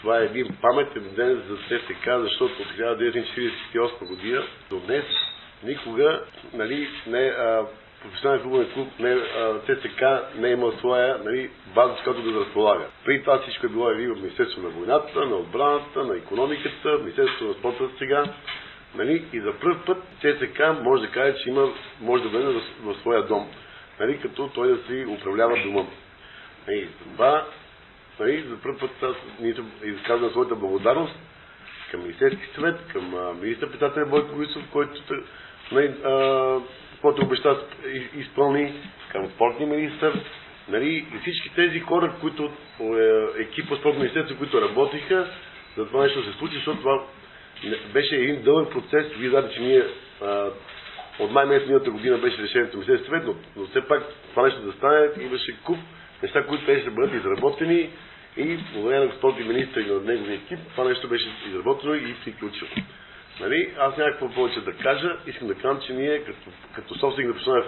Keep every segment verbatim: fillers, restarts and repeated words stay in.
Това е един паметен ден за ЦСК, защото от хиляда деветстотин четиридесет и осма година до днес никога, нали, не, а, професионален футболен клуб, не, а, ЦСК не е имал своя, нали, база, с която да разполага. Преди това всичко е било и в Министерството на войната, на отбраната, на икономиката, Министерството на спорта сега. Нали, и за пръв път ЦСК може да каже, че има, може да влезе в, в своя дом, нали, като той да си управлява дома. Нали, това, нали, за първ път аз изказвам своята благодарност към Министерски съвет, към министър-председателя Бойко Борисов, който, нали, който обеща изпълни, към спортния министър, нали, и всички тези хора, които екипа спортно министерство, които работиха, за това нещо се случи, защото това беше един дълъг процес. Вие знаете, че ние а, от май месец миналата година беше решението на Министерския съвет, но, но все пак това нещо да стане, имаше куп неща, които беше да бъдат изработени и благодарение на спортния министър и на неговия екип, това нещо беше изработено и приключило. Нали? Аз някакво повече да кажа, искам да кажа, че ние като, като собственик на професионален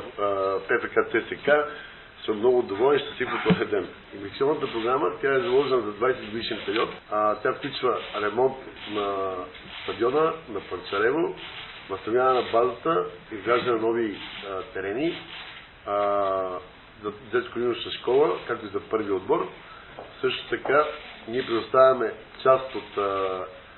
ПФК ЦСК съм много доволен и щастлив от този ден. Инвестиционната програма, тя е заложена за двайсет годишен период. А, тя включва ремонт на стадиона на Панчарево, възстановяване на базата, изграждане на нови а, терени, а, за детско-юношна школа, както и за първи отбор. Също така ние предоставяме част от а,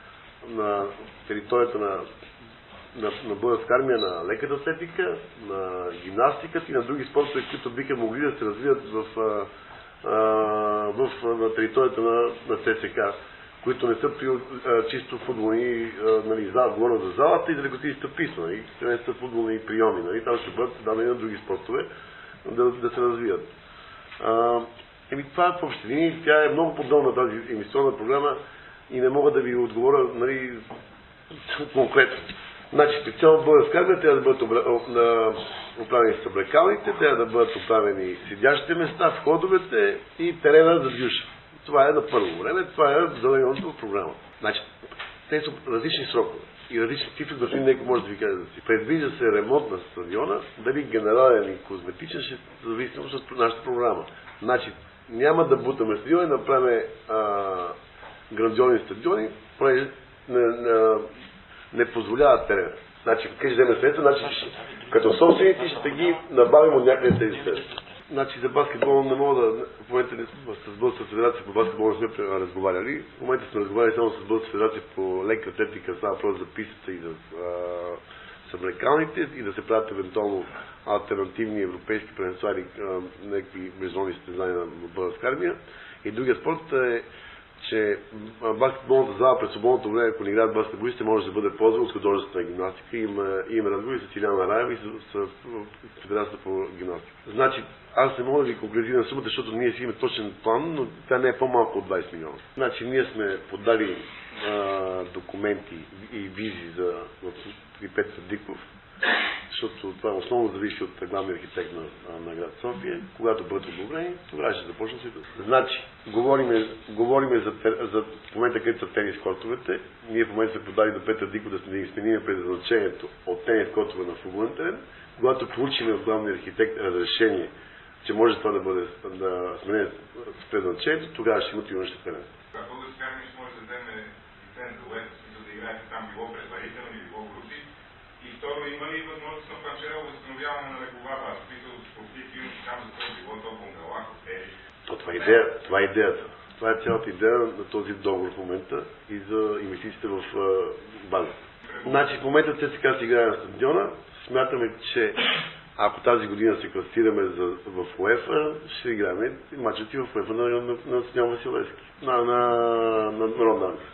на територията на на, на Българска армия на леката атлетика, на гимнастиката и на други спортове, които биха могли да се развият в, а, а, в, на територията на, на ЦСК, които не са при, а, чисто футболни, а, нали, зал, говоря за залата и за лекотистата писма, нали, не са футболни приеми, нали, там ще бъдат дадени на други спортове да, да се развият. А, еми, това в общини, тя е много подобна тази инвестиционна програма и не мога да ви отговоря, нали, конкретно. Значи, специално Българска армия трябва да бъдат оправени съблекалните, трябва да бъдат оправени седящите места, входовете и терена за дюша. Това е на първо време, това е залагането в програма. Значи, те са различни срокове и различни цифри, защото някой може да ви каже да си. Предвижда се ремонт на стадиона, дали генерален и козметичен, ще зависи от нашата програма. Значи, няма да бутаме стадиони, да направим грандиозни стадиони, понеже не позволяват терена. Значи, къде ще вземе средства, значи, като собственици ще ги набавим от някъде тези средства. Значи, за баскетбол не мога да... В момента с Българска федерация по баскетбол не сме разговаряли. В момента сме разговаряли само с Българска федерация по лека атлетика, става въпрос за писата и за съблекалните и да се правят евентуално алтернативни европейски пренесла или някакви международни състезания на Българска армия. И другия спорт е, че баскетболната зала през свободното време, ако не играят баскетболисти, може да бъде ползвана от художествената гимнастика. Има, има разговори с Иляна Раева и с, с, с Федерацията по гимнастика. Значи, аз не мога да ви конкретизирам сумата, защото ние си имаме точен план, но тя не е по-малко от двайсет милиона. Значи, ние сме подали а, документи и визии за при Петър Диков, защото това основно зависи от главния архитект на, на град София. Когато бъдат одобрени, тогава ще започне се. Значи, говориме, говориме за, за в момента, където са тенис кортовете. Ние в момента сме подали до Петър Диков да сме сменим предназначението от тенис кортове на футболен терен. Когато получим от главния архитект разрешение, че може това да бъде да сменим с предназначението, тогава ще имат и външни терен. Българска армия може да вземе лиценз за уефа, за да играете там било предварително или било групи. И второ, има ли възможност на Панчарево възстановяване на легова база? Списал спортивки, там за това било то бунгала, хотели. Това е идея, това е идеята. Това е цялата идея на този договор в момента и за инвестициите в база. Значи в момента ЦСКА си играе на стадиона. Смятаме, че ако тази година се класираме за, в УЕФА, ще играем мачът и в УЕФА на, на, на, на Снял Василевски, на, на, на Народна армия.